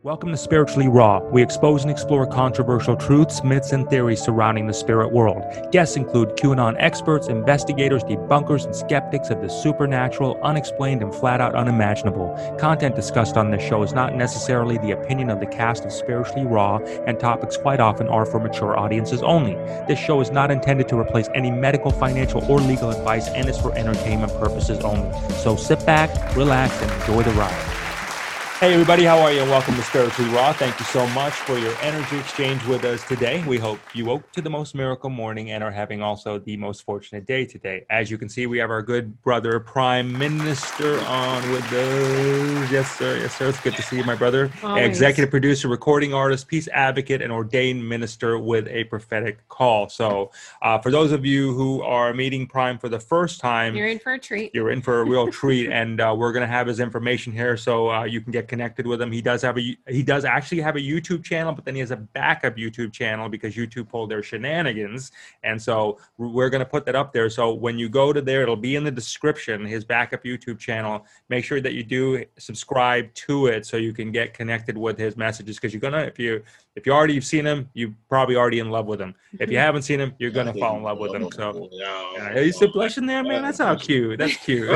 Welcome to Spiritually Raw. We expose and explore controversial truths, myths, and theories surrounding the spirit world. Guests include QAnon experts, investigators, debunkers, and skeptics of the supernatural, unexplained, and flat-out unimaginable. Content discussed on this show is not necessarily the opinion of the cast of Spiritually Raw, and topics quite often are for mature audiences only. This show is not intended to replace any medical, financial, or legal advice and is for entertainment purposes only. So sit back, relax, and enjoy the ride. Hey everybody, how are you? And welcome to Spiritually Raw. Thank you so much for your energy exchange with us today. We hope you woke to the most miracle morning and are having also the most fortunate day today. As you can see, we have our good brother, Prime Minister, on with us. Yes, sir. Yes, sir. It's good to see you, my brother. Always. Executive producer, recording artist, peace advocate, and ordained minister with a prophetic call. So for those of you who are meeting Prime for the first time, You're in for a treat. You're in for a real treat, and we're going to have his information here so you can get connected with him. He does actually have a YouTube channel, but then he has a backup YouTube channel because YouTube pulled their shenanigans, and so we're going to put that up there. So when you go to there, it'll be in the description, his backup YouTube channel. Make sure that you do subscribe to it so you can get connected with his messages, because you're gonna, if you already have seen him, you're probably already in love with him. If you haven't seen him, you're gonna fall in love with him. So are you still blushing there, man? That's how cute. That's cute.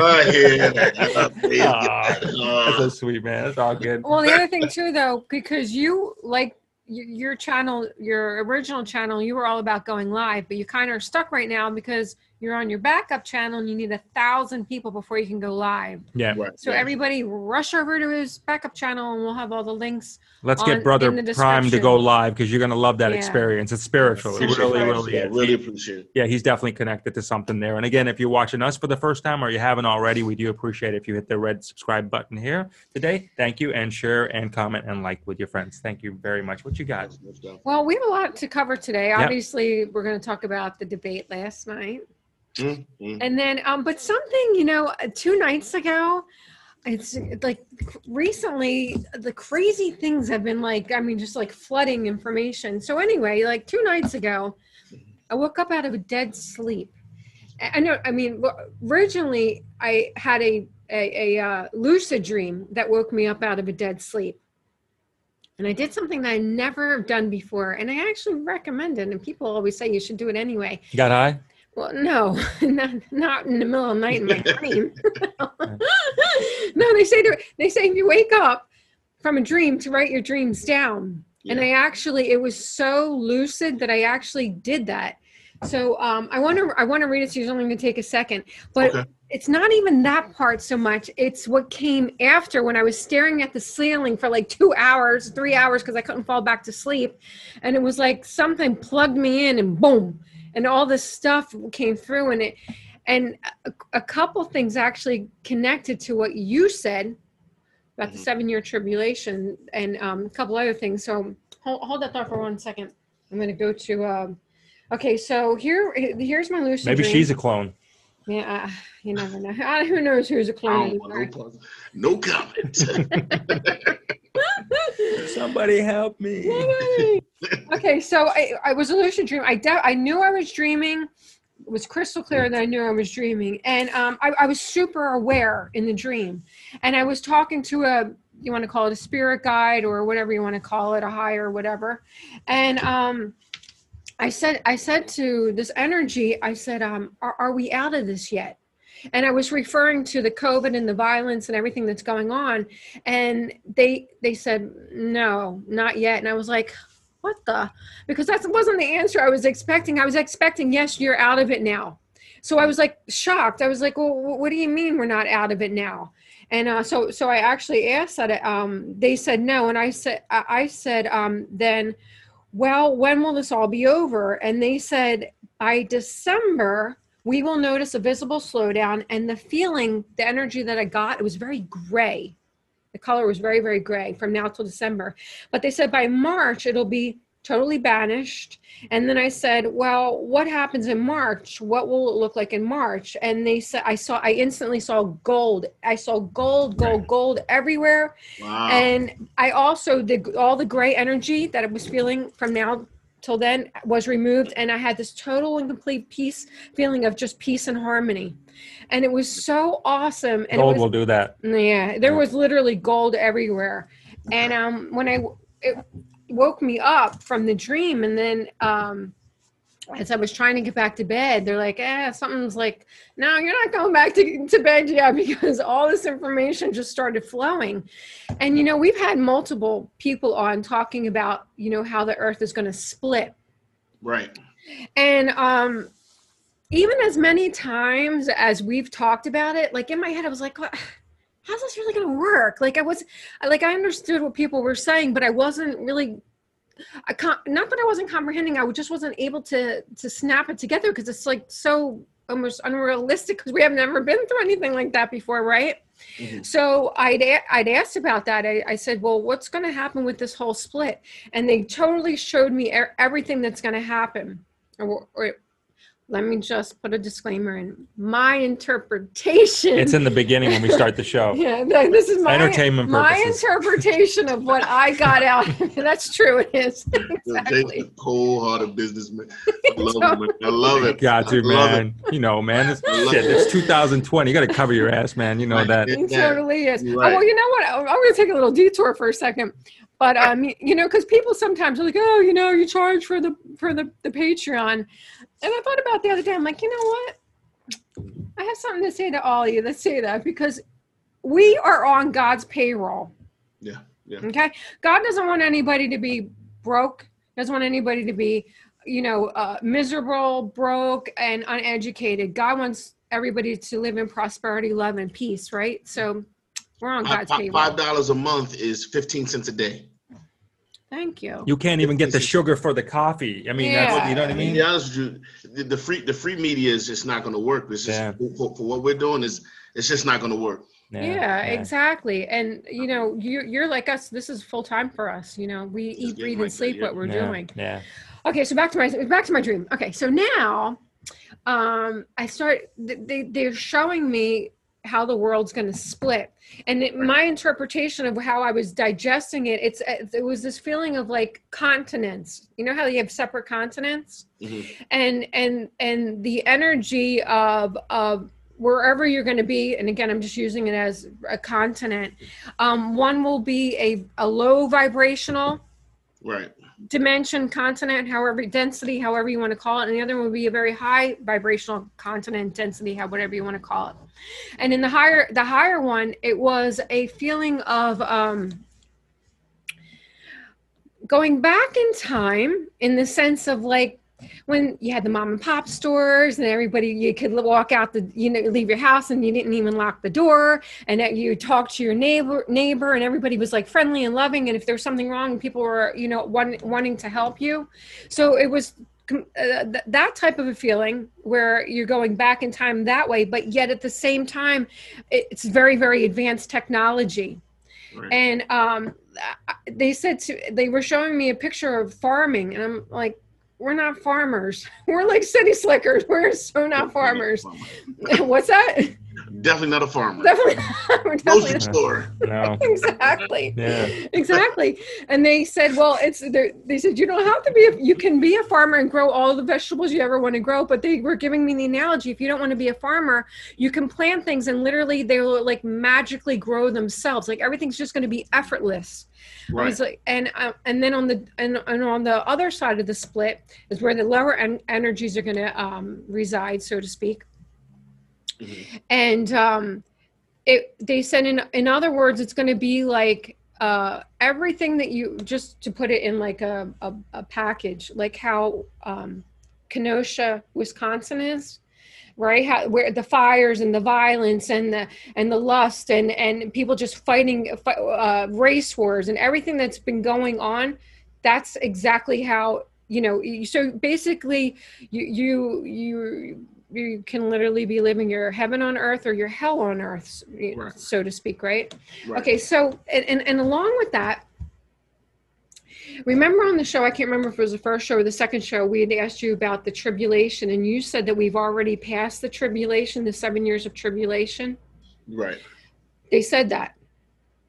That's so sweet, man. That's all good. Well, the other thing too, though, because you like your channel, your original channel, you were all about going live, but you kind of are stuck right now because you're on your backup channel and you need 1,000 people before you can go live. Yeah. Right, So everybody rush over to his backup channel and we'll have all the links. Let's get Brother Prime to go live, because you're going to love that Yeah. experience. It's spiritual. It really is. Really appreciate it. Yeah, he's definitely connected to something there. And again, if you're watching us for the first time or you haven't already, we do appreciate it if you hit the red subscribe button here today. Thank you, and share and comment and like with your friends. Thank you very much. What you got? Well, we have a lot to cover today. Obviously, we're going to talk about the debate last night. Mm-hmm. And then, but something, 2 nights ago, it's like recently the crazy things have been just like flooding information. So anyway, like 2 nights ago, I woke up out of a dead sleep. Originally I had a lucid dream that woke me up out of a dead sleep. And I did something that I never done before. And I actually recommend it. And people always say you should do it anyway. You got high? Well, no, not in the middle of the night in my dream. No, they say if you wake up from a dream to write your dreams down. Yeah. And it was so lucid that I actually did that. So I want to read it to you. It's only going to take a second, but It's not even that part so much. It's what came after, when I was staring at the ceiling for like 2 hours, 3 hours, because I couldn't fall back to sleep. And it was like something plugged me in and boom. And all this stuff came through, and a couple things actually connected to what you said about the 7-year tribulation, and a couple other things. So hold that thought for 1 second. I'm going to go to, okay, so here's my lucid dream. Maybe she's a clone. Yeah, you never know. Who knows who's a clone? No comment. Somebody help me. Okay, so I was a lucid dream. I knew I was dreaming. It was crystal clear that I knew I was dreaming. And I was super aware in the dream. And I was talking to you want to call it a spirit guide or whatever you want to call it, a higher whatever. And I said to this energy, I said, are we out of this yet? And I was referring to the COVID and the violence and everything that's going on. And they said, no, not yet. And I was like, what the? Because that wasn't the answer I was expecting. I was expecting, yes, you're out of it now. So I was like shocked. I was like, well, what do you mean we're not out of it now? And so I actually asked that. They said no. And I said, then, well, when will this all be over? And they said, by December, we will notice a visible slowdown. And the energy that I got, it was very gray. The color was very, very gray from now till December. But they said by March, it'll be totally banished. And then I said, well, what happens in March? What will it look like in March? And they said, I instantly saw gold. I saw gold everywhere. Wow. And I also all the gray energy that I was feeling from now till then was removed. And I had this total and complete feeling of just peace and harmony. And it was so awesome. And Gold will do that. Yeah, there was literally gold everywhere. And when it woke me up from the dream, and then as I was trying to get back to bed, they're like, something's like, no, you're not going back to bed yet, because all this information just started flowing. And, we've had multiple people on talking about, how the earth is going to split. Right. And even as many times as we've talked about it, like in my head, I was like, what? How's this really going to work? Like I understood what people were saying, but I wasn't really, not that I wasn't comprehending, I just wasn't able to snap it together, because it's like so almost unrealistic, because we have never been through anything like that before, right? Mm-hmm. So I'd asked about that. I said, well, what's going to happen with this whole split? And they totally showed me everything that's going to happen. Or let me just put a disclaimer in. My interpretation. It's in the beginning when we start the show. Yeah, this is my entertainment purposes. My interpretation of what I got out. That's true. It is. Exactly. A cold-hearted businessman. I love it. I love it. Got to, man. Man. It's 2020. You got to cover your ass, man. You know that. It totally is. Right. Oh, well, you know what? I'm going to take a little detour for a second. But because people sometimes are like, oh, you charge for the Patreon. And I thought about the other day, I'm like, you know what? I have something to say to all of you that say that, because we are on God's payroll. Yeah. Okay? God doesn't want anybody to be broke, doesn't want anybody to be, miserable, broke, and uneducated. God wants everybody to live in prosperity, love, and peace, right? So we're on God's payroll. $5 a month is 15 cents a day. Thank you. You can't even get the sugar for the coffee. I mean, that's, you know what I mean? To be honest with you, the free media is just not going to work. It's just for what we're doing it's just not going to work. Yeah, exactly. And you're like us. This is full time for us. We eat, breathe, and sleep what we're doing. Yeah. Okay, so back to my dream. Okay, so now, they're showing me how the world's going to split, and my interpretation of how I was digesting it, it was this feeling of like continents. You know how you have separate continents, mm-hmm. and the energy of wherever you're going to be. And again, I'm just using it as a continent. One will be a low vibrational, right, dimension, continent, density, however you want to call it, and the other one would be a very high vibrational continent, density, whatever you want to call it. And in the higher one, it was a feeling of going back in time, in the sense of like when you had the mom and pop stores and everybody, you could walk out leave your house and you didn't even lock the door, and that you talked to your neighbor and everybody was like friendly and loving, and if there was something wrong, people were wanting to help you. So it was that type of a feeling where you're going back in time that way, but yet at the same time it's very, very advanced technology. Right. And they were showing me a picture of farming, and I'm like, we're not farmers. We're like city slickers. We're so not farmers. What's that? Definitely not a farmer. Definitely Grocery store. No. Exactly. Yeah. Exactly. And they said, well, they said, you don't have to be, you can be a farmer and grow all the vegetables you ever want to grow. But they were giving me the analogy, if you don't want to be a farmer, you can plant things and literally they will like magically grow themselves. Like everything's just going to be effortless. Right. I was like, and then on the other side of the split is where the lower energies are going to reside, so to speak. Mm-hmm. And they said, in other words, it's going to be like everything that you, just to put it in like a package, like how Kenosha, Wisconsin is. Right, where the fires and the violence and the lust and people just fighting race wars and everything that's been going on, that's exactly how so basically you can literally be living your heaven on earth or your hell on earth, right, so to speak, right? Okay, so and along with that, remember on the show, I can't remember if it was the first show or the second show, we had asked you about the tribulation, and you said that we've already passed the tribulation, the 7 years of tribulation. Right. They said that.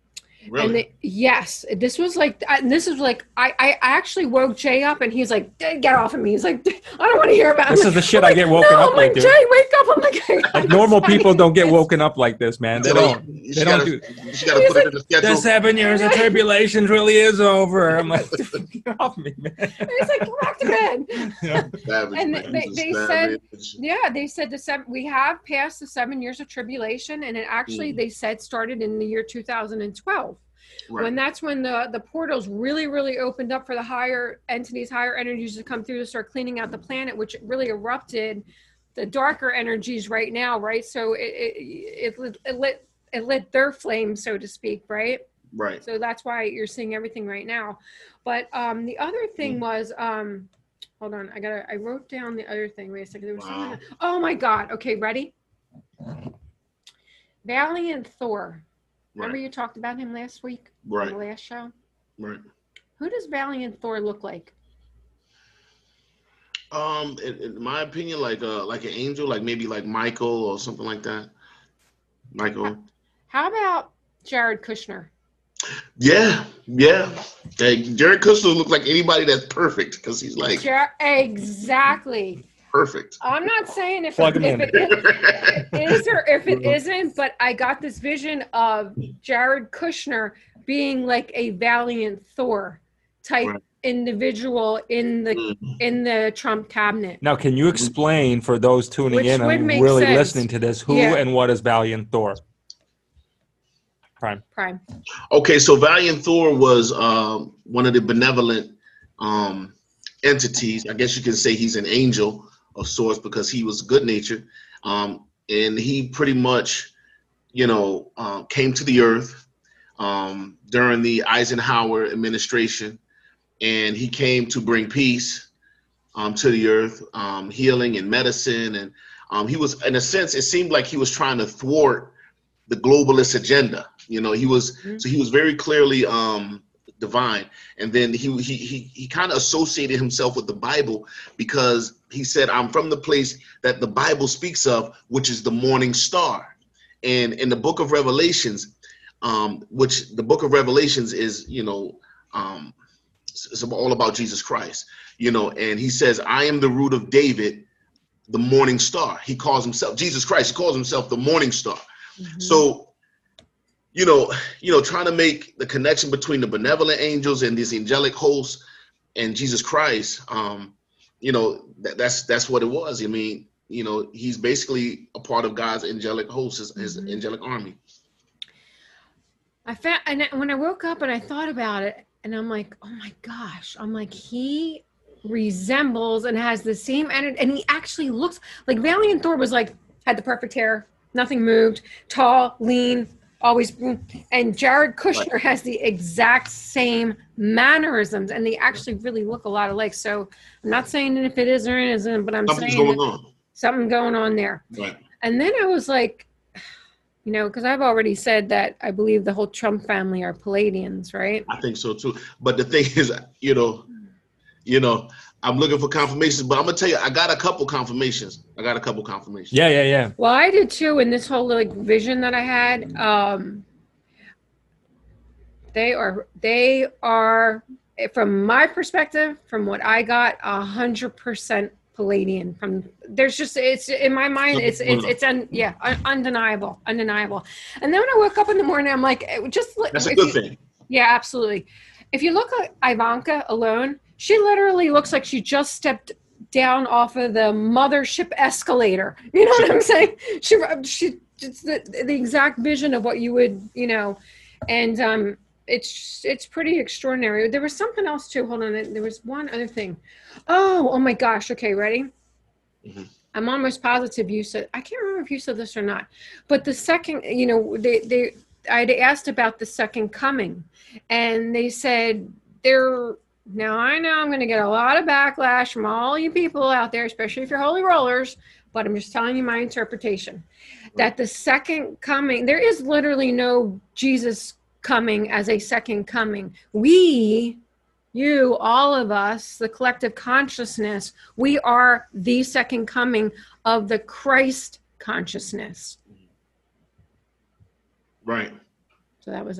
Really? Yes, this was like, I actually woke Jay up, and he's like, get off of me. He's like, I don't want to hear about it. This is the shit I get woken up I'm like, with, dude. Jay, wake up. I'm like normal people don't get woken up like this, man. They don't. You They gotta, don't do. You just gotta put it in the schedule. The 7 years of tribulations really is over. I'm like, get off me, man. And he's like, go back to bed. Yeah. Savage, And man. they He's a said, savage. yeah, they said we have passed the 7 years of tribulation, and it actually they said started in the year 2012. Right. When that's when the portals really opened up for the higher entities, higher energies to come through to start cleaning out the planet, which really erupted the darker energies right now, right? So it lit their flame, so to speak, right? Right. So that's why you're seeing everything right now. But the other thing was, hold on, I wrote down the other thing. Wait a second. There was something. Oh my God. Okay, ready? Valiant Thor. Remember you talked about him last week? Right. On the last show? Right. Who does Valiant Thor look like? In my opinion, like an angel, like maybe like Michael or something like that. Michael. How about Jared Kushner? Yeah. Hey, Jared Kushner looks like anybody that's perfect because he's like exactly perfect. I'm not saying if Plug it, him if it is or if it isn't, but I got this vision of Jared Kushner being like a Valiant Thor type individual in the Trump cabinet. Now, can you explain for those tuning in and really listening to this, who and what is Valiant Thor? Prime. Okay, so Valiant Thor was one of the benevolent entities. I guess you can say he's an angel of sorts because he was good-natured, and he pretty much, came to the earth during the Eisenhower administration, and he came to bring peace to the earth, healing and medicine, and he was, in a sense, it seemed like he was trying to thwart the globalist agenda. He was so he was very clearly divine, and then he kind of associated himself with the Bible because he said, I'm from the place that the Bible speaks of, which is the morning star. And in the book of Revelations, which the book of Revelations is, it's all about Jesus Christ, and he says, I am the root of David, the morning star. He calls himself, Jesus Christ, he calls himself the morning star. So, trying to make the connection between the benevolent angels and these angelic hosts and Jesus Christ, that's what it was. I mean, he's basically a part of God's angelic host, his angelic army. And when I woke up and I thought about it, and I'm like, oh my gosh, he resembles and has the same energy, and he actually looks like Valiant Thor was like, had the perfect hair, nothing moved, tall, lean, always, and Jared Kushner has the exact same mannerisms, and they actually really look a lot alike. So I'm not saying that if it is or it isn't, but I'm saying something going on there. Right. And then I was like, because I've already said that I believe the whole Trump family are Palladians, right? I think so too. But the thing is, I'm looking for confirmations, but I'm gonna tell you, I got a couple confirmations. Yeah. Well, I did too. In this whole vision that I had, they are, from my perspective, from what I got, 100% Palladian. It's in my mind, it's undeniable. And then when I woke up in the morning, I'm like, that's a good thing. Yeah, absolutely. If you look at Ivanka alone, she literally looks like she just stepped down off of the mothership escalator. You know what I'm saying? She it's the exact vision of what you would, and it's pretty extraordinary. There was something else too. Hold on. There was one other thing. Oh my gosh. Okay, ready? Mm-hmm. I'm almost positive you said, I can't remember if you said this or not, but the second, I'd asked about the second coming, and they said now I know I'm going to get a lot of backlash from all you people out there, especially if you're holy rollers, but I'm just telling you my interpretation, that the second coming, there is literally no Jesus coming as a second coming. You, all of us, the collective consciousness, we are the second coming of the Christ consciousness. Right. So that was it.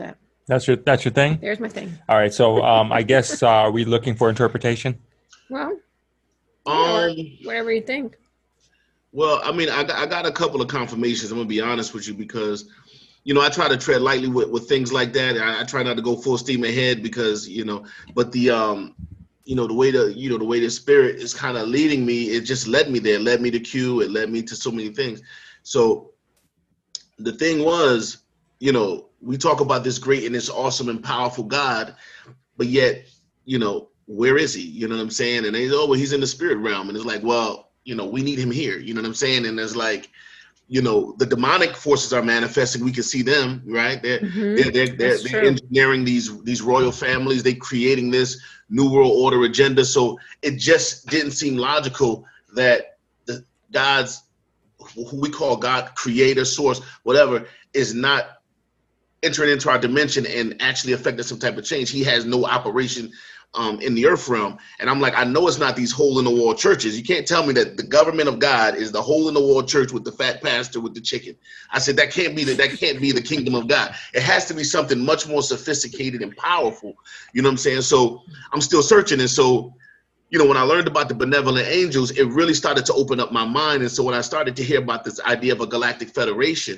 That's your thing? There's my thing. All right. So I guess are we looking for interpretation? Well, or whatever you think. Well, I mean, I got a couple of confirmations. I'm gonna be honest with you because, you know, I try to tread lightly with things like that. I try not to go full steam ahead because, you know, but the you know, the way the spirit is kind of leading me, it just led me there. It led me to Q. It led me to so many things. So the thing was, you know, we talk about this great and this awesome and powerful God, but yet, you know, where is he? You know what I'm saying? And they say, oh, well, he's in the spirit realm. And it's like, well, you know, we need him here. You know what I'm saying? And there's like, you know, the demonic forces are manifesting. We can see them, right? They're engineering these royal families. They're creating this new world order agenda. So it just didn't seem logical that the God's, who we call God, creator, source, whatever, is not entering into our dimension and actually affecting some type of change. He has no operation in the earth realm. And I'm like, I know it's not these hole in the wall churches. You can't tell me that the government of God is the hole in the wall church with the fat pastor with the chicken. I said, that can't be the kingdom of God. It has to be something much more sophisticated and powerful. You know what I'm saying? So I'm still searching. And so, you know, when I learned about the benevolent angels, it really started to open up my mind. And so when I started to hear about this idea of a galactic federation,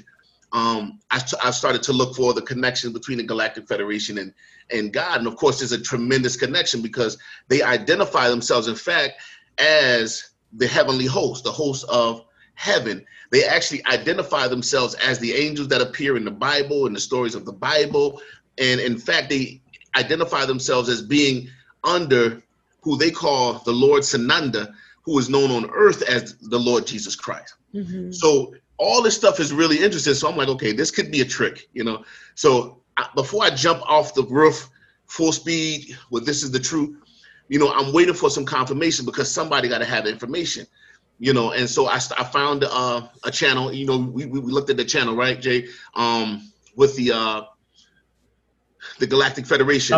I started to look for the connection between the Galactic Federation and God. And of course, there's a tremendous connection because they identify themselves, in fact, as the heavenly host, the host of heaven. They actually identify themselves as the angels that appear in the Bible and the stories of the Bible. And in fact, they identify themselves as being under who they call the Lord Sananda, who is known on earth as the Lord Jesus Christ. Mm-hmm. So all this stuff is really interesting. So I'm like, okay, this could be a trick, you know? So before I jump off the roof full speed with this is the truth, you know, I'm waiting for some confirmation because somebody got to have the information, you know? And so I found a channel, you know, we looked at the channel, right, Jay? With the Galactic Federation. Oh,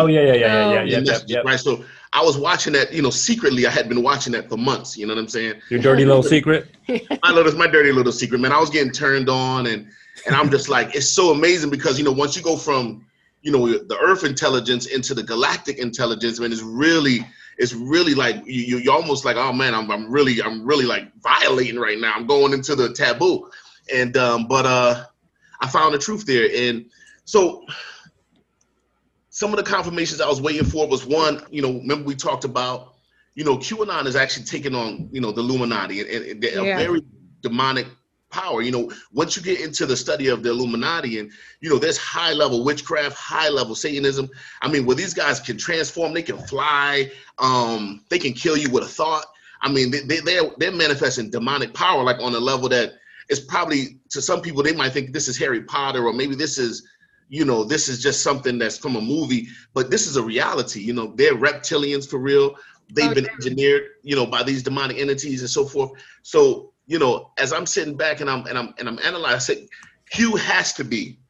yeah. Right. So I was watching that, you know, secretly. I had been watching that for months. You know what I'm saying? Your dirty little secret? My dirty little secret, man. I was getting turned on and I'm just like, it's so amazing because, you know, once you go from, you know, the Earth intelligence into the galactic intelligence, man, it's really like you're almost like, oh man, I'm really like violating right now. I'm going into the taboo. And but I found the truth there. And so some of the confirmations I was waiting for was one, you know, remember we talked about, you know, QAnon is actually taking on, you know, the Illuminati and they're a very demonic power. You know, once you get into the study of the Illuminati and, you know, there's high level witchcraft, high level Satanism. I mean, where these guys can transform, they can fly, they can kill you with a thought. I mean, they're manifesting demonic power, like on a level that is probably to some people, they might think this is Harry Potter or maybe this is, you know, this is just something that's from a movie, but this is a reality. You know, they're reptilians for real. They've been engineered, you know, by these demonic entities and so forth. So, you know, as I'm sitting back and I'm analyzing, I said, Q has to be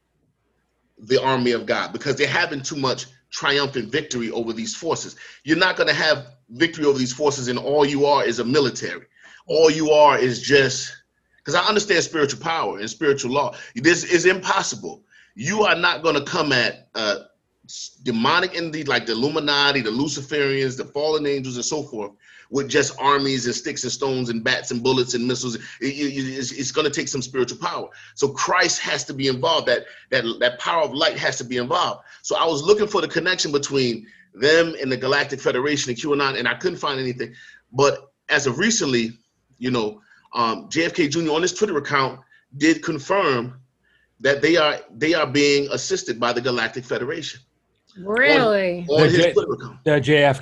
the army of God because they're having too much triumphant victory over these forces. You're not going to have victory over these forces and all you are is a military. All you are is just, because I understand spiritual power and spiritual law. This is impossible. You are not going to come at demonic entities like the Illuminati, the Luciferians, the fallen angels, and so forth, with just armies and sticks and stones and bats and bullets and missiles. It's going to take some spiritual power. So Christ has to be involved. That power of light has to be involved. So I was looking for the connection between them and the Galactic Federation and QAnon, and I couldn't find anything. But as of recently, you know, JFK Jr. on his Twitter account did confirm that they are being assisted by the Galactic Federation. Really? On his Twitter account. The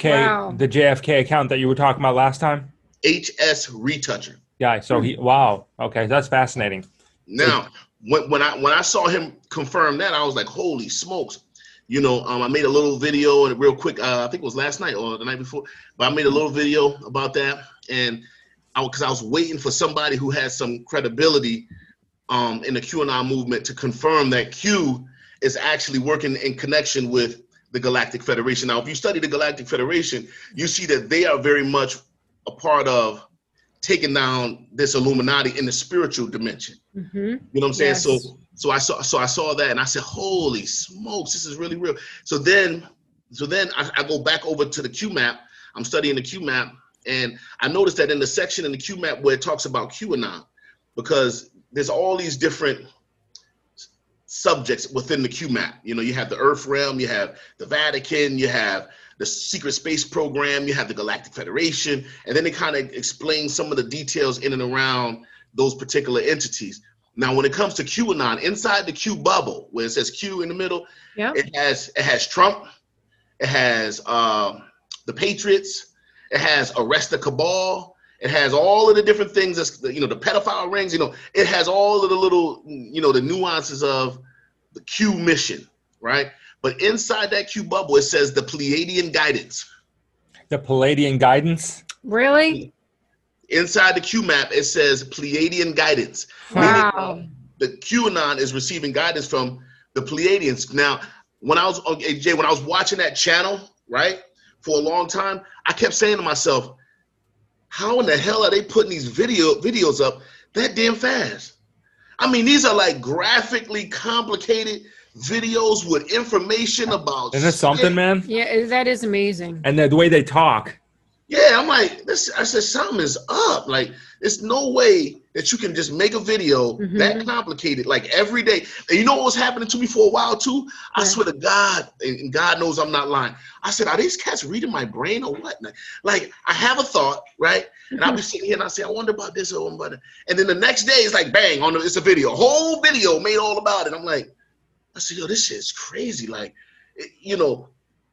JFK account that you were talking about last time? HS Retoucher. Yeah, so wow. Okay, that's fascinating. Now, when I saw him confirm that, I was like, holy smokes. You know, I made a little video and real quick, I think it was last night or the night before, but I made a little video about that. And because I was waiting for somebody who has some credibility in the QAnon movement to confirm that Q is actually working in connection with the Galactic Federation. Now, if you study the Galactic Federation, you see that they are very much a part of taking down this Illuminati in the spiritual dimension. Mm-hmm. You know what I'm saying? Yes. So So I saw that, and I said, "Holy smokes, this is really real." So then I go back over to the QMAP. I'm studying the QMAP, and I noticed that in the section in the QMAP where it talks about QAnon, because there's all these different subjects within the QMAP. You know, you have the Earth realm, you have the Vatican, you have the secret space program, you have the Galactic Federation, and then they kind of explain some of the details in and around those particular entities. Now, when it comes to QAnon, inside the Q bubble, where it says Q in the middle, it has Trump, it has the Patriots, it has Arrest the Cabal, it has all of the different things that's, you know, the pedophile rings, you know, it has all of the little, you know, the nuances of the Q mission, right? But inside that Q bubble, it says the Pleiadian guidance. The Pleiadian guidance? Really? Inside the QMAP, it says Pleiadian guidance. Wow. The QAnon is receiving guidance from the Pleiadians. Now, when I was watching that channel, right, for a long time, I kept saying to myself, how in the hell are they putting these videos up that damn fast? I mean, these are like graphically complicated videos with information about. Isn't this something, man? Yeah, that is amazing. And the way they talk. Yeah, I'm like, I said, something is up. Like, there's no way that you can just make a video that complicated, like every day. And you know what was happening to me for a while too? I swear to God, and God knows I'm not lying. I said, are these cats reading my brain or what? Like, I have a thought, right? And I'll be sitting here and I say, I wonder about this or about that. And then the next day it's like, bang, it's a video, a whole video made all about it. I'm like, I said, yo, this shit's crazy. Like, you know,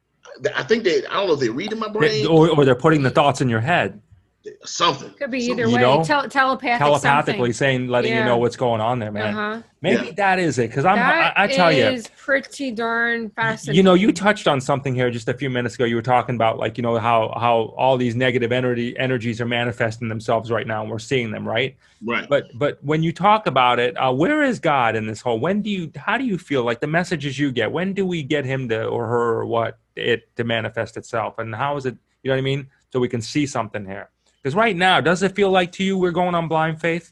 I think I don't know if they're reading my brain. Or they're putting the thoughts in your head. Something. Could be either You way. know? Telepathically saying, letting you know what's going on there, man. Maybe that is it. Because I tell you. That is pretty darn fascinating. You know, you touched on something here just a few minutes ago. You were talking about, like, you know, how all these negative energies are manifesting themselves right now, and we're seeing them, right? Right. But when you talk about it, where is God in this whole? How do you feel like the messages you get? When do we get him to, or her, or what, it to manifest itself? And how is it? You know what I mean? So we can see something here. Because right now, does it feel like to you we're going on blind faith?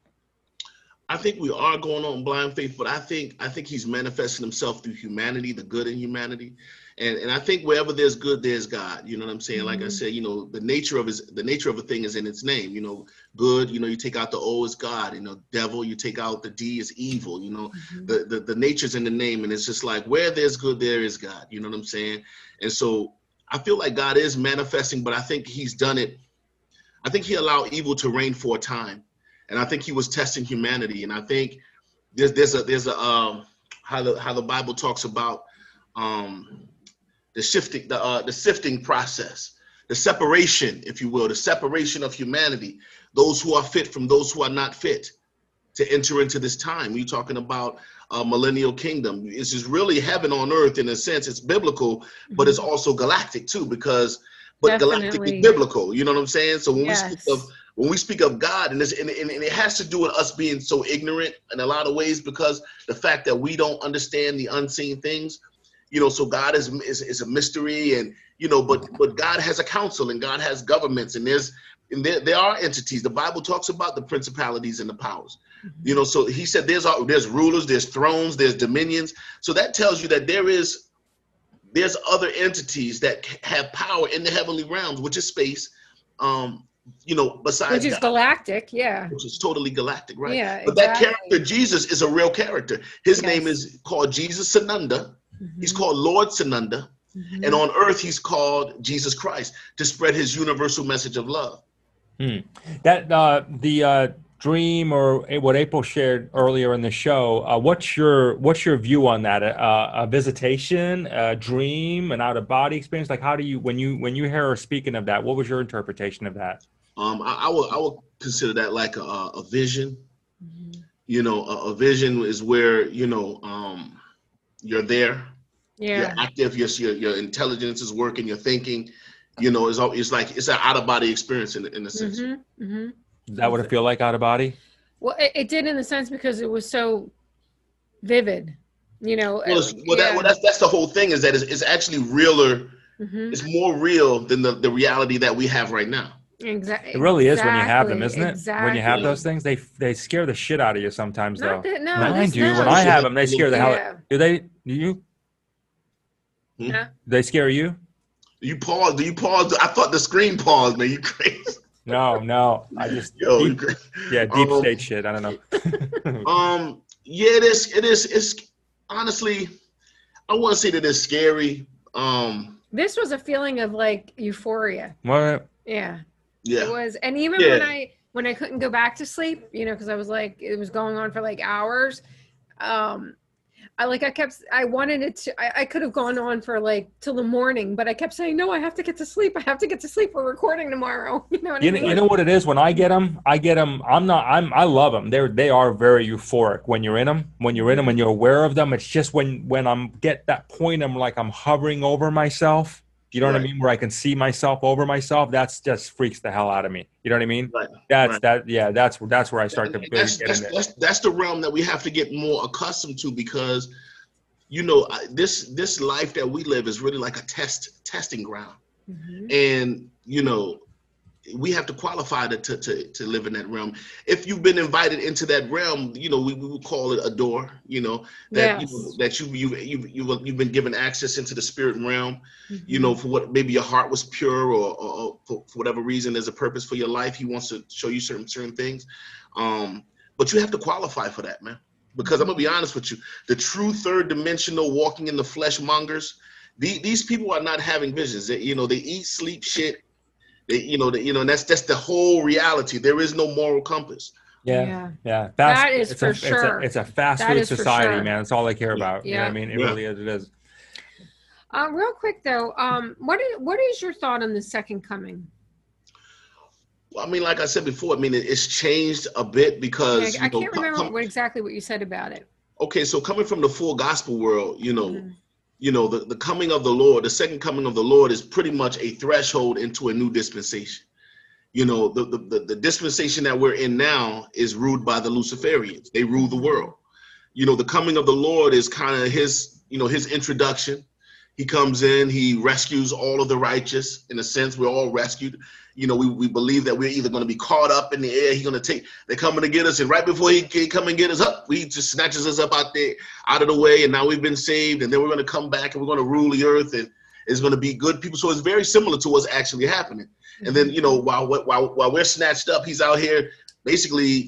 I think we are going on blind faith, but I think he's manifesting himself through humanity, the good in humanity. And I think wherever there's good, there's God. You know what I'm saying? Like I said, you know, the nature of a thing is in its name. You know, good, you know, you take out the O is God. You know, devil, you take out the D is evil. You know, the nature's in the name. And it's just like, where there's good, there is God. You know what I'm saying? And so I feel like God is manifesting, but I think he's done it. I think he allowed evil to reign for a time, and I think he was testing humanity. And I think there's a how the Bible talks about the sifting process, the separation, if you will, the separation of humanity, those who are fit from those who are not fit to enter into this time. We're talking about millennial kingdom. It's just really heaven on earth in a sense. It's biblical, but it's also galactic too, because. But galactic is biblical, you know what I'm saying? So when we speak of God, and it has to do with us being so ignorant in a lot of ways, because the fact that we don't understand the unseen things, you know. So God is a mystery, and you know, but God has a council, and God has governments, and there are entities. The Bible talks about the principalities and the powers, you know. So he said there's rulers, there's thrones, there's dominions. So that tells you that there's other entities that have power in the heavenly realms, which is space, you know, besides which is God, galactic, yeah. Which is totally galactic, right? Yeah, but that character, Jesus, is a real character. His name is called Jesus Sananda. He's called Lord Sananda. And on earth, he's called Jesus Christ, to spread his universal message of love. That the dream, or what April shared earlier in the show, what's your view on that? A visitation, a dream, an out of body experience? Like, how do you, when you hear her speaking of that, what was your interpretation of that? I would consider that like a vision. You know, a vision is where, you know, you're there, you're active, your intelligence is working, you're thinking, you know, it's like it's an out of body experience in a sense. Is that what it feel like, out of body? Well, it did in the sense because it was so vivid, you know. That's the whole thing, is that it's actually realer. It's more real than the reality that we have right now. Exactly. It really is when you have them, isn't it? Exactly. When you have those things, they scare the shit out of you sometimes, though. Mine do. When I have them, they scare the hell. Do they? Do you? Yeah. Do they scare you? You pause. Do you pause? I thought the screen paused, man. You crazy? No. I just deep state shit. I don't know. Yeah, it is. It's honestly, I want to say that it's scary. This was a feeling of like euphoria. What? Yeah. Yeah. It was, and even when I couldn't go back to sleep, because I was like, it was going on for like hours. I wanted it to, I could have gone on for like till the morning, but I kept saying, no, I have to get to sleep. I have to get to sleep. We're recording tomorrow. You know what I mean? You know what it is? When I get them, I love them. They are very euphoric when you're in them, and you're aware of them. It's just when I'm get that point, I'm hovering over myself. You know what I mean? Where I can see myself over myself. That's just freaks the hell out of me. You know what I mean? Right. That's where I start to get in there. That's the realm that we have to get more accustomed to, because this life that we live is really like a testing ground. Mm-hmm. And we have to qualify to live in that realm. If you've been invited into that realm, we would call it a door. That you've been given access into the spirit realm. Mm-hmm. For what maybe your heart was pure, or for whatever reason there's a purpose for your life. He wants to show you certain things, but you have to qualify for that, man. Because I'm gonna be honest with you, the true third dimensional walking in the flesh mongers, these people are not having visions. They eat, sleep, shit. And that's the whole reality. There is no moral compass. Yeah. That is for sure. It's a fast food society, man. It's all they care about. Yeah. You know what I mean? It really is. It is. Real quick though, what is your thought on the second coming? Well, I mean, like I said before, it's changed a bit because I can't remember exactly what you said about it. Okay, so coming from the full gospel world, the coming of the Lord, the second coming of the Lord is pretty much a threshold into a new dispensation. The dispensation that we're in now is ruled by the Luciferians. They rule the world. The coming of the Lord is kind of his introduction. He comes in, he rescues all of the righteous. In a sense, we're all rescued. We believe that we're either going to be caught up in the air. They're coming to get us. And right before he come and get us up, he just snatches us up out of the way. And now we've been saved. And then we're going to come back and we're going to rule the earth. And it's going to be good people. So it's very similar to what's actually happening. And then, while we're snatched up, he's out here basically,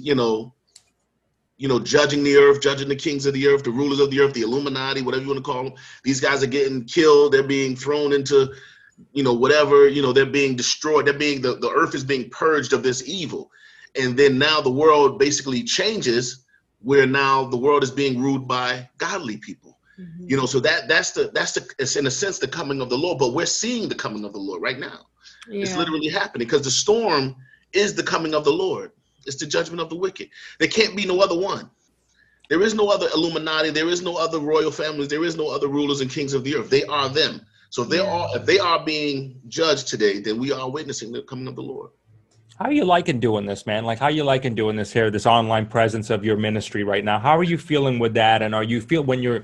judging the earth, judging the kings of the earth, the rulers of the earth, the Illuminati, whatever you want to call them. These guys are getting killed. They're being thrown into, whatever, they're being destroyed. The earth is being purged of this evil. And then now the world basically changes, where now the world is being ruled by godly people. Mm-hmm. So that's it's in a sense the coming of the Lord, but we're seeing the coming of the Lord right now. Yeah. It's literally happening, because the storm is the coming of the Lord. It's the judgment of the wicked. There can't be no other one. There is no other Illuminati. There is no other royal families. There is no other rulers and kings of the earth. They are them. So if they are being judged today, then we are witnessing the coming of the Lord. How are you liking doing this, man? Like, how are you liking doing this here, this online presence of your ministry right now? How are you feeling with that? And are you feel when you're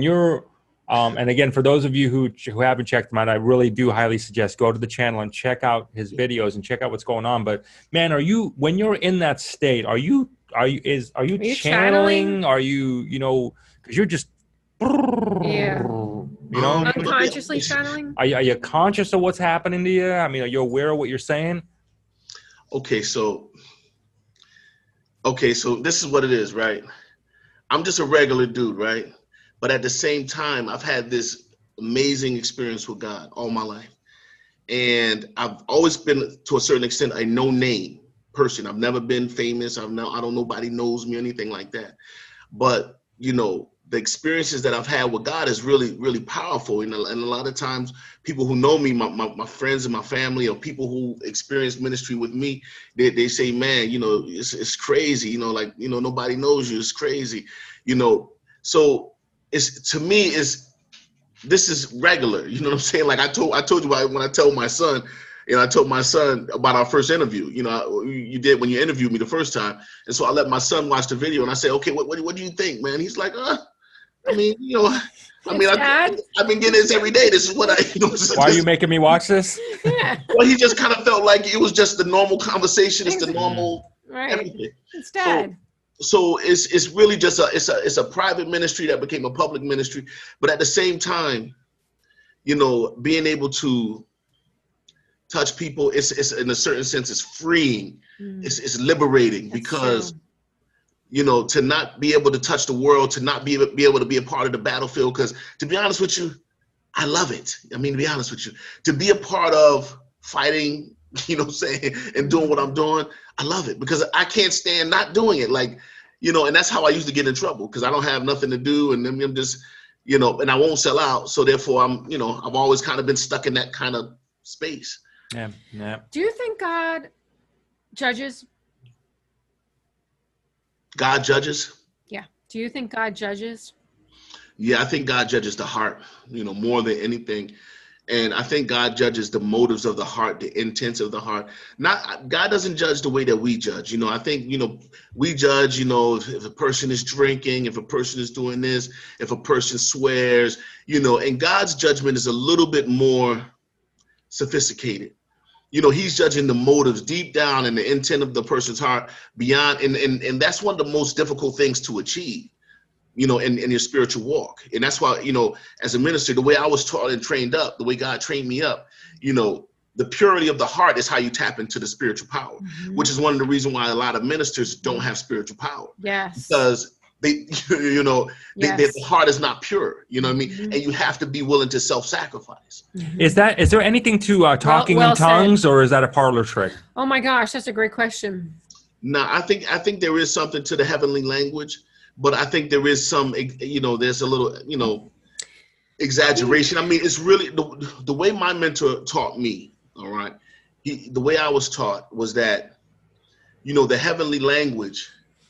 and again, for those of you who haven't checked him out, I really do highly suggest go to the channel and check out his videos and check out what's going on. But man, when you're in that state, are you channeling? Are you, because you're just, unconsciously channeling? Are you conscious of what's happening to you? I mean, are you aware of what you're saying? Okay, so this is what it is, right? I'm just a regular dude, right? But at the same time, I've had this amazing experience with God all my life. And I've always been, to a certain extent, a no-name person. I've never been famous. Nobody knows me, anything like that. But, the experiences that I've had with God is really, really powerful. And a lot of times people who know me, my friends and my family, or people who experience ministry with me, they say, man, it's crazy. Nobody knows you. It's crazy. So this is regular. You know what I'm saying? Like I told you when I told my son, I told my son about our first interview. You did when you interviewed me the first time. And so I let my son watch the video and I said, okay, what do you think, man? He's like, I mean, I've been getting this every day. This is what Why are you making me watch this? Yeah. Well, he just kind of felt like it was just the normal conversation. It's the normal everything. It's Dad. So it's really just a private ministry that became a public ministry. But at the same time, being able to touch people, it's in a certain sense, it's freeing. It's liberating. That's because true. To not be able to touch the world, to not be able to be a part of the battlefield. Because to be honest with you, I love it. I mean, to be honest with you, to be a part of fighting, and doing what I'm doing, I love it because I can't stand not doing it. Like, and that's how I used to get in trouble because I don't have nothing to do. And then I'm just, and I won't sell out. So therefore I've always kind of been stuck in that kind of space. Yeah. Do you think God judges? God judges? Yeah. Do you think God judges? Yeah, I think God judges the heart, more than anything. And I think God judges the motives of the heart, the intents of the heart. God doesn't judge the way that we judge. I think, we judge, if a person is drinking, if a person is doing this, if a person swears, and God's judgment is a little bit more sophisticated. He's judging the motives deep down and the intent of the person's heart beyond. And that's one of the most difficult things to achieve. In your spiritual walk. And that's why, as a minister, the way I was taught and trained up, the way God trained me up, the purity of the heart is how you tap into the spiritual power, which is one of the reasons why a lot of ministers don't have spiritual power. Yes. Because the heart is not pure, And you have to be willing to self-sacrifice. Is there anything to talking in tongues, or is that a parlor trick? Oh my gosh, that's a great question. No, I think there is something to the heavenly language. But I think there is some, there's a little, exaggeration. I mean, it's really the way my mentor taught me. All right. The way I was taught was that, the heavenly language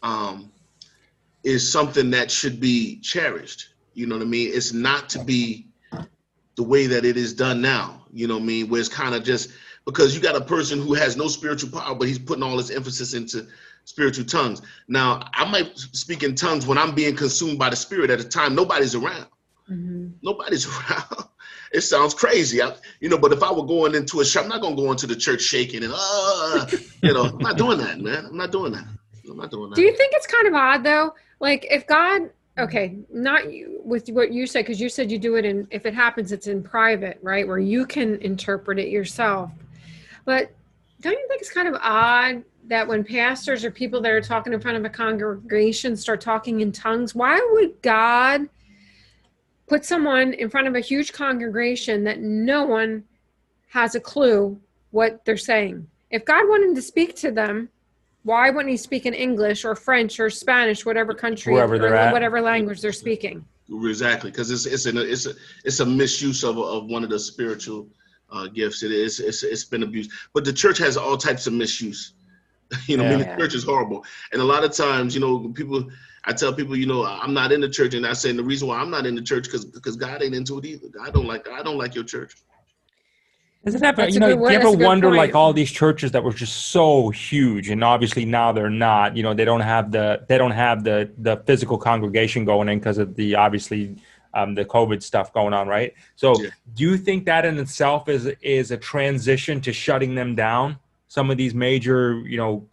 is something that should be cherished. You know what I mean? It's not to be the way that it is done now. You know what I mean? Where it's kind of just because you got a person who has no spiritual power, but he's putting all his emphasis into spiritual tongues. Now, I might speak in tongues when I'm being consumed by the Spirit at a time nobody's around. Nobody's around. It sounds crazy, but if I were going into a shop, I'm not going to go into the church shaking and, I'm not doing that, man. I'm not doing that. Do you think it's kind of odd, though? Like, if God, okay, not you, with what you said, because you said you do it in, if it happens, it's in private, right, where you can interpret it yourself. But don't you think it's kind of odd that when pastors or people that are talking in front of a congregation start talking in tongues, why would God put someone in front of a huge congregation that no one has a clue what they're saying? If God wanted to speak to them, why wouldn't he speak in English or French or Spanish, whatever country, wherever they're at, whatever language they're speaking? Exactly, because it's a misuse of one of the spiritual gifts. It's been abused, but the church has all types of misuse. The church is horrible. And a lot of times, I tell people, I'm not in the church, and I say, and the reason why I'm not in the church because God ain't into it either. I don't like your church. Isn't that, do you ever wonder, like, all these churches that were just so huge, and obviously now they're not, they don't have the physical congregation going in because of the, obviously, the COVID stuff going on, right? So do you think that in itself is a transition to shutting them down? Some of these major,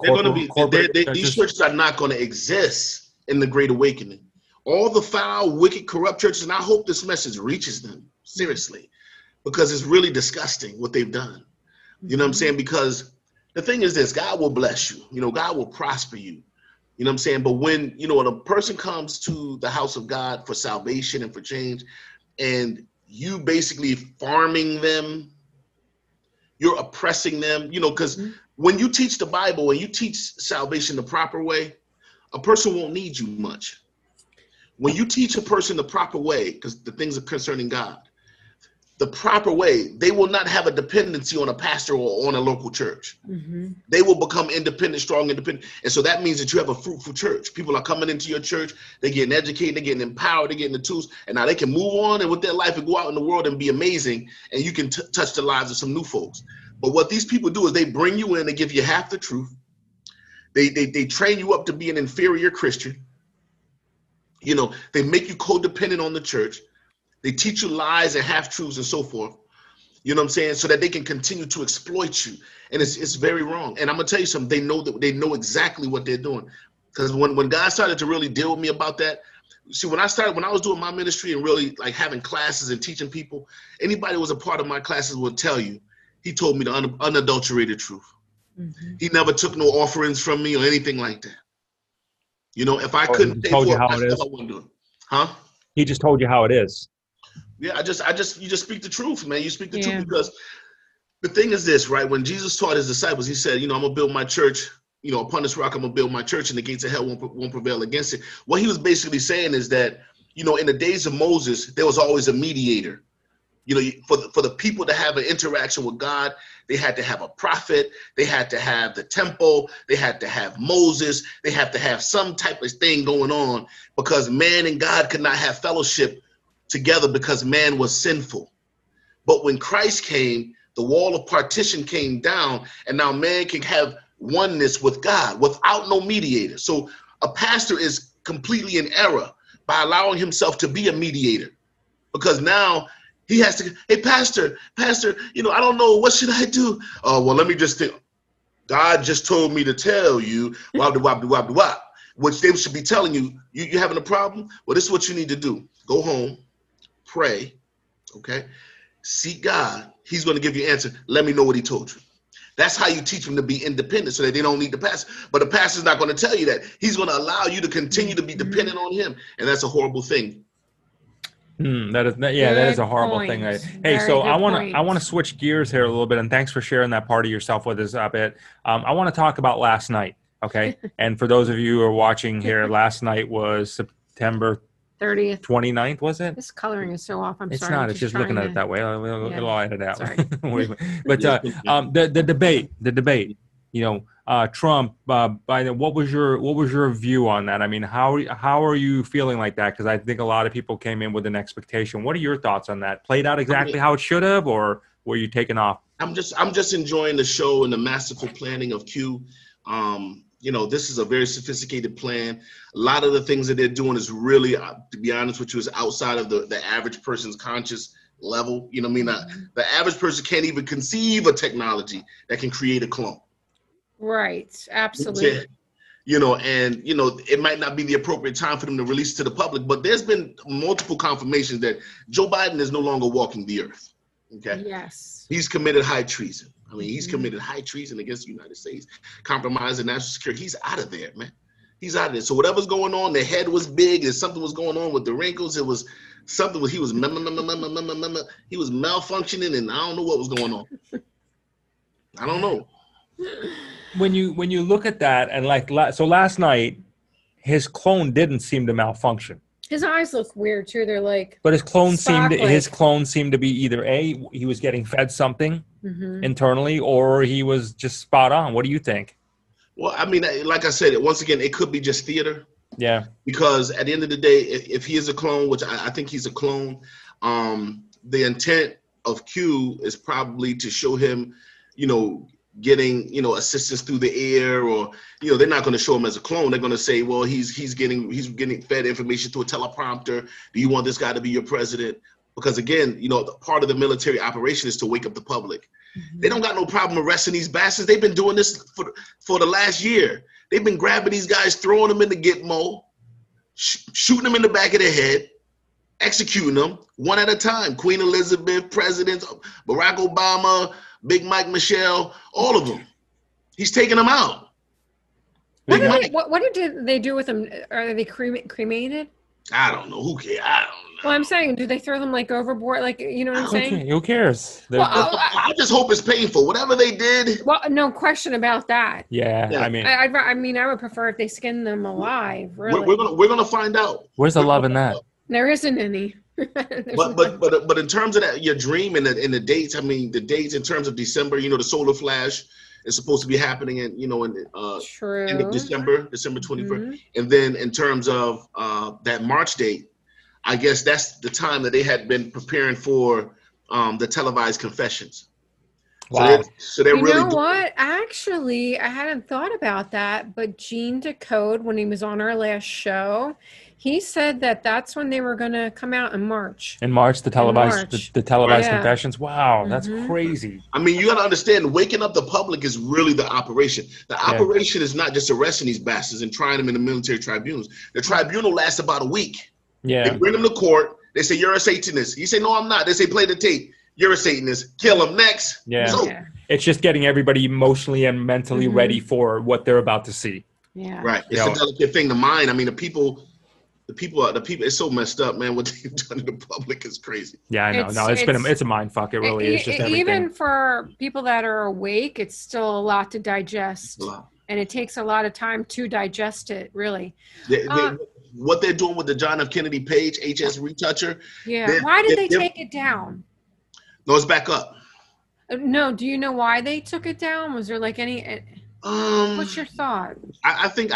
these churches are not going to exist in the Great Awakening. All the foul, wicked, corrupt churches, and I hope this message reaches them, seriously, because it's really disgusting what they've done. You know what I'm saying? Because the thing is this, God will bless you. God will prosper you. You know what I'm saying? But when a person comes to the house of God for salvation and for change, and you basically farming them, you're oppressing them, because when you teach the Bible and you teach salvation the proper way, a person won't need you much. When you teach a person the proper way, because the things are concerning God, the proper way, they will not have a dependency on a pastor or on a local church. They will become independent, strong, independent. And so that means that you have a fruitful church. People are coming into your church, they're getting educated, they're getting empowered, they're getting the tools, and now they can move on and with their life and go out in the world and be amazing, and you can touch the lives of some new folks. But what these people do is they bring you in, they give you half the truth. They train you up to be an inferior Christian. You know, they make you codependent on the church. They teach you lies and half-truths and so forth. You know what I'm saying? So that they can continue to exploit you. And it's very wrong. And I'm gonna tell you something, they know exactly what they're doing. Because when God started to really deal with me about that, see, when I was doing my ministry and really like having classes and teaching people, anybody who was a part of my classes would tell you, he told me the unadulterated truth. Mm-hmm. He never took no offerings from me or anything like that. You know, if I couldn't pay for it, that's what I wasn't doing. Huh? He just told you how it is. Yeah, you just speak the truth, man. You speak the truth, because the thing is this, right? When Jesus taught his disciples, he said, you know, I'm gonna build my church, you know, upon this rock, I'm gonna build my church, and the gates of hell won't prevail against it. What he was basically saying is that, you know, in the days of Moses, there was always a mediator. You know, for the people to have an interaction with God, they had to have a prophet, they had to have the temple, they had to have Moses, they had to have some type of thing going on, because man and God could not have fellowship together because man was sinful. But when Christ came, the wall of partition came down, and now man can have oneness with God without no mediator. So a pastor is completely in error by allowing himself to be a mediator, because now he has to, hey, pastor, you know, I don't know, what should I do? Oh, well, let me just think. God just told me to tell you, which they should be telling you, you having a problem? Well, this is what you need to do. Go home, pray, okay? Seek God. He's going to give you an answer. Let me know what he told you. That's how you teach them to be independent, so that they don't need the pastor. But the pastor's not going to tell you that. He's going to allow you to continue to be dependent on him, and that's a horrible thing. That is a horrible thing. Hey, so I want to switch gears here a little bit, and thanks for sharing that part of yourself with us a bit. I want to talk about last night, okay? And for those of you who are watching here, last night was September 30th, 29th, was it? This coloring is so off. It's not. It's just looking at it that way. It'll edit out. But the debate. You know, Trump, Biden. What was your view on that? I mean, how are you feeling like that? Because I think a lot of people came in with an expectation. What are your thoughts on that? Played out exactly how it should have, or were you taken off? I'm just enjoying the show and the masterful planning of Q. You know, this is a very sophisticated plan. A lot of the things that they're doing is really, to be honest with you, is outside of the average person's conscious level. You know what I mean? The average person can't even conceive a technology that can create a clone. Right. Absolutely. You know, and, you know, it might not be the appropriate time for them to release to the public, but there's been multiple confirmations that Joe Biden is no longer walking the earth. Okay. Yes. He's committed high treason. I mean, he's committed high treason against the United States, compromising national security. He's out of there, man. He's out of there. So whatever's going on, the head was big, and something was going on with the wrinkles. It was something. He was malfunctioning, and I don't know what was going on. I don't know. When you look at that, and so last night, his clone didn't seem to malfunction. His eyes look weird too. They're like. But his clone seemed to be either he was getting fed something internally, or he was just spot on. What do you think? Well, I mean, like I said, once again, it could be just theater. Yeah. Because at the end of the day, if he is a clone, which I think he's a clone, the intent of Q is probably to show him, you know, getting, you know, assistance through the air, or, you know, they're not going to show him as a clone. They're going to say, well, he's getting fed information through a teleprompter. Do you want this guy to be your president? Because again, you know, part of the military operation is to wake up the public. They don't got no problem arresting these bastards. They've been doing this for the last year. They've been grabbing these guys, throwing them in the Gitmo, shooting them in the back of the head, executing them one at a time. Queen Elizabeth, presidents, Barack Obama, Big Mike Michelle, all of them. He's taking them out. What did they do with them? Are they cremated? I don't know. Who cares? I don't know. Well, I'm saying, do they throw them like overboard? Like, you know what I'm saying? Who cares? Well, I just hope it's painful. Whatever they did. Well, no question about that. Yeah. I mean, I would prefer if they skinned them alive. Really. We're gonna find out. Where's the love in that? There isn't any. But in terms of that, your dream and the dates. I mean, the dates in terms of December. You know, the solar flash is supposed to be happening in end of December 21st. And then in terms of that March date, I guess that's the time that they had been preparing for the televised confessions. Wow. So they're really. You know what? Actually, I hadn't thought about that, but Gene Decode, when he was on our last show, He said that that's when they were going to come out in March. In March, the televised March. the televised Yeah. confessions. Wow, that's Mhm. crazy. I mean, you got to understand, waking up the public is really the operation. The operation is not just arresting these bastards and trying them in the military tribunals. The tribunal lasts about a week. Yeah. They bring them to court. They say, you're a Satanist. He say, no, I'm not. They say, play the tape. You're a Satanist. Kill him next. Yeah. So, Yeah. It's just getting everybody emotionally and mentally Mhm. ready for what they're about to see. Yeah. right. It's Yeah. a delicate thing. The mind. I mean, the people. It's so messed up, man. What they've done to the public is crazy. Yeah, I know. It's a mind fuck. It really is just everything. Even for people that are awake, it's still a lot to digest. Wow. And it takes a lot of time to digest it, really. What they're doing with the John F. Kennedy page, HS Retoucher. Yeah. Why did they take it down? No, it's back up. No, do you know why they took it down? Was there like any? What's your thought? I think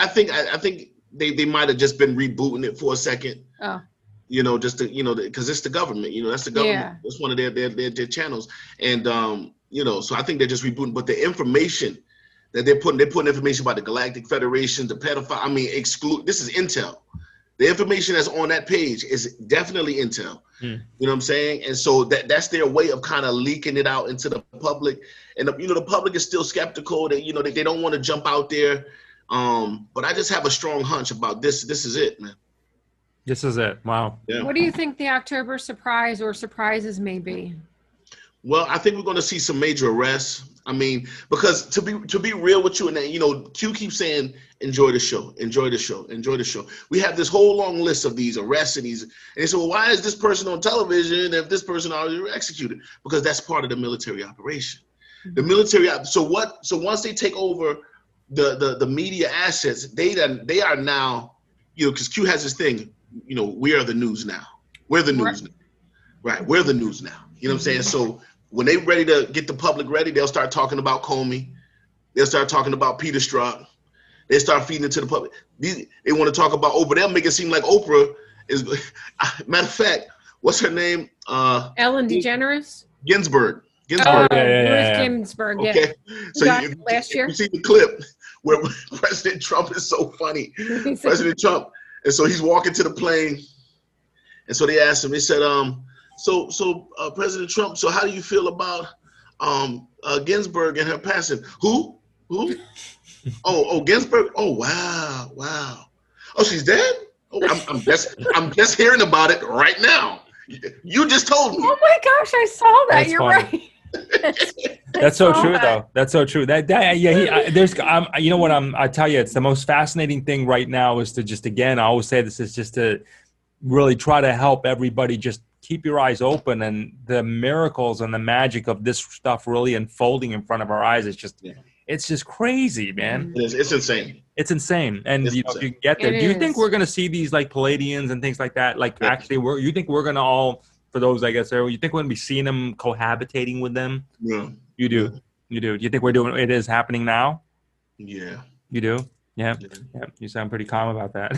they might have just been rebooting it for a second. Oh. You know, just to, you know, because it's the government. You know, that's the government. Yeah. That's one of their channels, and you know, so I think they're just rebooting. But the information that they're putting information about the Galactic Federation, the pedophile. I mean, this is intel. The information that's on that page is definitely intel. You know what I'm saying? And so that's their way of kind of leaking it out into the public. And you know, the public is still skeptical. That you know they don't want to jump out there. But I just have a strong hunch about this. This is it, man. This is it. Wow. Yeah. What do you think the October surprise or surprises may be? Well, I think we're going to see some major arrests. I mean, because to be real with you, and you know, Q keeps saying, enjoy the show, enjoy the show, enjoy the show. We have this whole long list of these arrests and they say, well, why is this person on television if this person already executed? Because that's part of the military operation. The military. So once they take over the media assets, they are now, you know, because Q has this thing, you know, we are the news now. We're the news now. Right. We're the news now. You know what I'm saying? So when they're ready to get the public ready, they'll start talking about Comey. They'll start talking about Peter Strzok. They start feeding it to the public. They want to talk about Oprah. They'll make it seem like Oprah is, matter of fact, what's her name? Ellen DeGeneres? Ginsburg. Oh, yeah. Ruth Ginsburg, yeah. Okay. So last year. you see the clip where President Trump is so funny. President Trump, and so he's walking to the plane, and so they asked him, they said, so President Trump, so how do you feel about Ginsburg and her passing? Who? Oh, Ginsburg. Oh, wow. Oh, she's dead? Oh, I'm just hearing about it right now. You just told me. Oh my gosh, I saw that. That's You're funny. right. That's so true, though. That's so true. You know what? I tell you, it's the most fascinating thing right now is to just, again, I always say this is just to really try to help everybody just keep your eyes open, and the miracles and the magic of this stuff really unfolding in front of our eyes is just, it's just crazy, man. It's insane. It's insane. And It's you know, insane. if you can get there, It do you is. think we're going to see these like Palladians and things like that? Like actually, you think we're going to all, for those, I guess, there, you think we're going to be seeing them cohabitating with them? Yeah. You do. You do. Do you think it is happening now? Yeah. You do? Yeah. You sound pretty calm about that.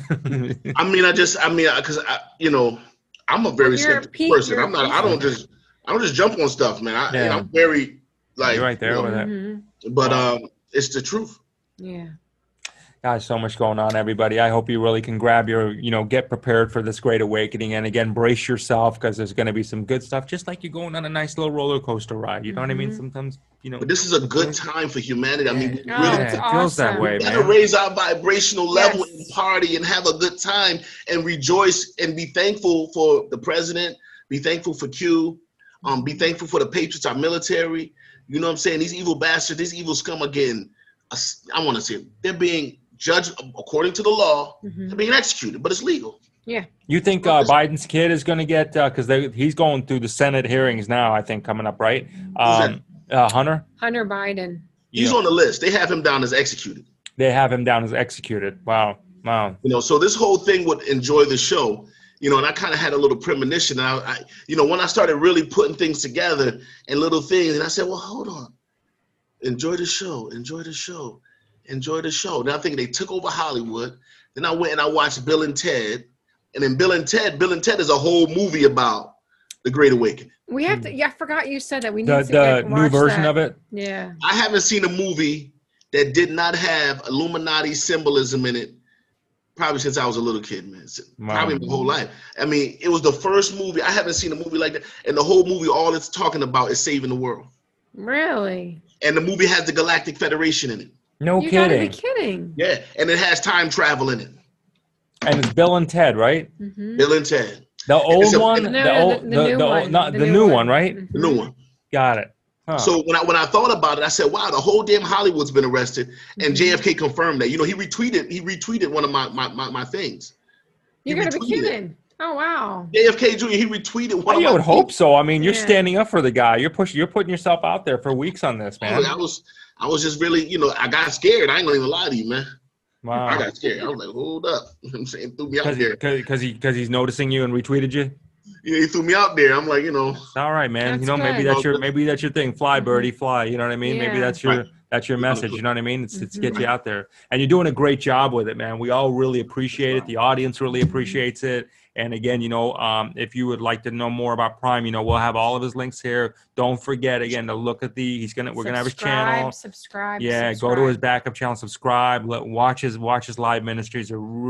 Because you know, I'm a very skeptical person. I don't just jump on stuff, man. I'm very like. You're right there with it. Mm-hmm. But it's the truth. Yeah. Gosh, so much going on, everybody. I hope you really can grab get prepared for this great awakening. And again, brace yourself, because there's going to be some good stuff, just like you're going on a nice little roller coaster ride. You know what I mean? Sometimes, you know. But this is a good time for humanity. I mean, we Oh, really it's it feels that awesome. way, got to man. raise our vibrational level Yes. and party and have a good time and rejoice and be thankful for the president, be thankful for Q, be thankful for the patriots, our military. You know what I'm saying? These evil bastards, these evil scum again, I want to say they're being judged according to the law. They're being executed, but it's legal. Yeah. You think Biden's kid is going to get, because he's going through the Senate hearings now, I think, coming up, right? Hunter? Hunter Biden. He's on the list. They have him down as executed. They have him down as executed. Wow. You know, so this whole thing would enjoy the show, you know, and I kind of had a little premonition. And I, you know, when I started really putting things together and little things, and I said, well, hold on. Enjoy the show. Enjoy the show. Enjoy the show. Now I think they took over Hollywood. Then I went and I watched Bill and Ted. And then Bill and Ted is a whole movie about the Great Awakening. We have to. Yeah, I forgot you said that. We need The new version of it? Yeah. I haven't seen a movie that did not have Illuminati symbolism in it Probably since I was a little kid, man. Wow. Probably my whole life. I mean, it was the first movie. I haven't seen a movie like that. And the whole movie, all it's talking about is saving the world. Really? And the movie has the Galactic Federation in it. No You gotta be kidding. kidding. Yeah. And it has time travel in it. And it's Bill and Ted, right? Mhm. Bill and Ted. The old It's a- one, No, the old, the new the one. old, not The the new new one. one, right? Mhm. The new one. Got it. Huh. So when I thought about it, I said, wow, the whole damn Hollywood's been arrested. And Mhm. JFK confirmed that. You know, he retweeted one of my things. You He gotta be retweeted it. kidding. Oh wow. JFK Jr., he retweeted one Well, of you my would hope things. so. I mean, you're Yeah. standing up for the guy. You're putting yourself out there for weeks on this, man. I was just really, you know, I got scared. I ain't gonna even lie to you, man. I Wow. got scared. I was like, hold up. I'm saying, threw me out there. Because he's noticing you and retweeted you. You know, he threw me out there. I'm like, you know, It's all right, man. That's you know, maybe good. that's your thing. Fly, birdie, fly. You know what I mean? Maybe Yeah. that's your Right. message. You know what I mean? It's to get Mhm. you out there, and you're doing a great job with it, man. We all really appreciate it. The audience really appreciates it. And again, you know, if you would like to know more about Prime, you know, we'll have all of his links here. Don't forget again to look at we're gonna have his channel. Subscribe. Yeah, go to his backup channel, subscribe, watch his live ministries.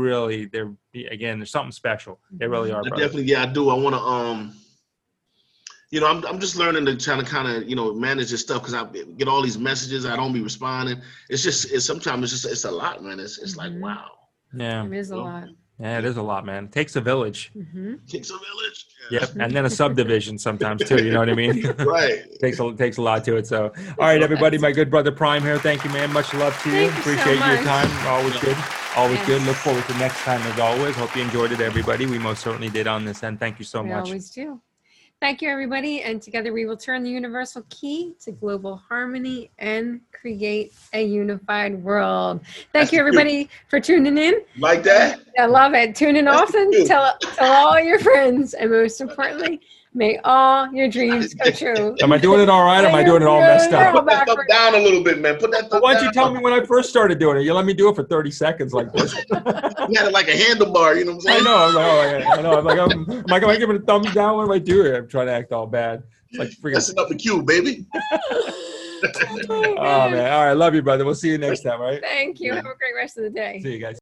There's something special. They really are, brother. definitely, yeah, I do. I want to, you know, I'm just learning to kind of, you know, manage this stuff because I get all these messages. I don't be responding. Sometimes it's a lot, man. It's like, Mhm. wow. Yeah, It is a lot. yeah, it is a lot, man. It takes a village. Mhm. Takes a village. Yep, and then a subdivision sometimes too. You know what I mean? Right. takes a lot to it. So, all right, everybody, my good brother Prime here. Thank you, man. Much love to you. Thank you so Appreciate your much. time. Always good. Always Yes. good. Look forward to next time as always. Hope you enjoyed it, everybody. We most certainly did on this end. Thank you so We much. always do. Thank you, everybody. And together we will turn the universal key to global harmony and create a unified world. Thank That's you, the truth. everybody, for tuning in. Like that? I love it. Tune in That's the often. truth. Tell all your friends. And most importantly, may all your dreams come true. Am I doing it all right? Or am I doing it all messed You're all up? Put that stuff backwards. down a little bit, man. Put that stuff Why don't down. you tell me when I first started doing it? You let me do it for 30 seconds like this. You had it like a handlebar, you know what I'm I saying? know. I'm like, I know. I'm like, am I giving a thumbs down? What am I doing? I'm trying to act all bad. It's like freaking. Messing up the cue, baby. Oh man. All right. Love you, brother. We'll see you next time. All right. Thank you. Have a great rest of the day. See you guys.